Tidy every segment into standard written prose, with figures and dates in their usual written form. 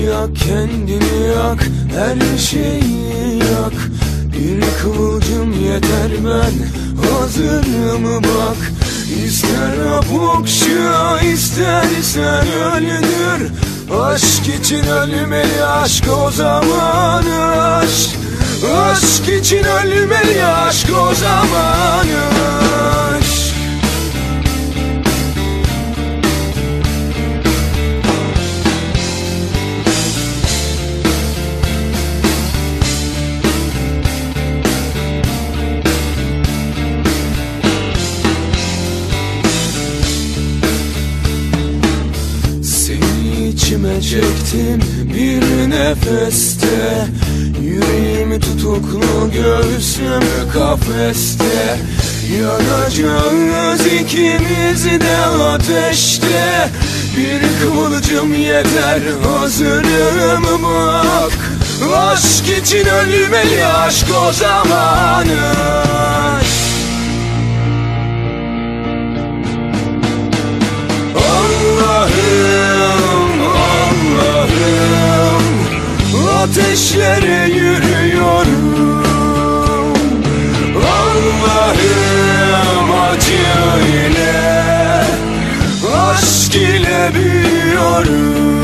yak, kendini yak, her şeyi yak. Bir kıvılcım yeter, ben hazırım bak. İster apokşa, istersen öldür. Aşk için ölmeli aşk, o zaman aşk. Aşk için ölmeli aşk, o zaman aşk. İçime çektim bir nefeste, yüreğimi tutuklu, göğsüm kafeste. Yanacağız ikimiz de ateşte. Bir kıvılcım yeter, hazırım bak. Aşk için ölmeli aşk, o zaman aşk. Ateşlere yürüyorum, Allah'ım acı ile, aşk ile büyüyorum.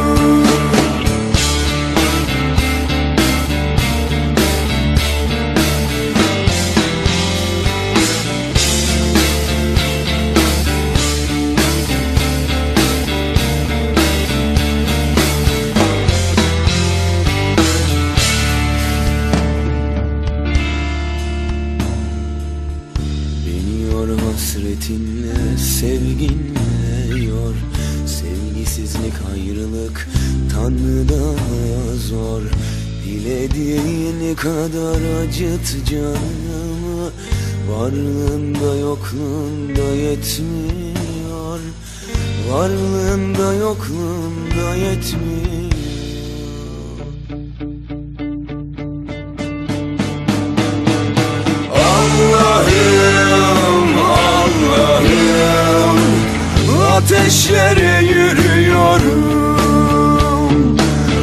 Hasretinle, sevginle yor. Sevgisizlik, ayrılık Tanrı'da zor. Dilediğin kadar acıt canımı, varlığında yokluğunda yetmiyor. Varlığında yokluğunda yetmiyor. Ateşlere yürüyorum,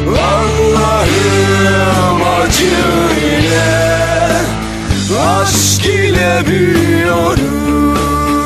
Allah'ım acı ile, aşk ile büyüyorum.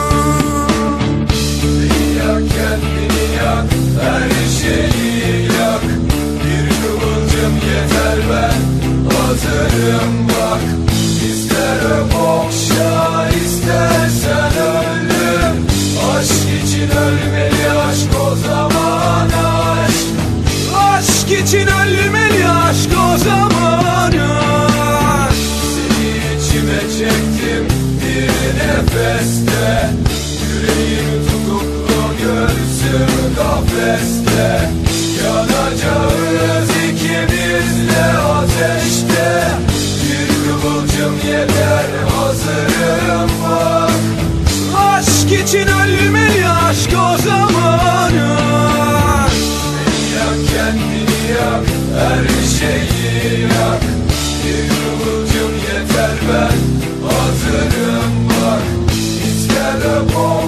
Yak, kendini yak, her şeyi yak. Bir kıvılcım yeter, ben hazırım bak. İster okşa, istersen öldür. Aşk için ölmeli aşk, o zaman aşk. Aşk için ölmeli aşk, o zaman aşk. Seni içime çektim bir nefeste, yüreğim tutuklu, göğsüm kafeste. Yanacağız ikimiz de ateşte. Bir kıvılcım yeter, hazırım bak. Aşk için ölmeli aşk, o zaman aşk. Yak, kendini yak, her şeyi yak. Bir kıvılcım yeter, ben hazırım bak. İster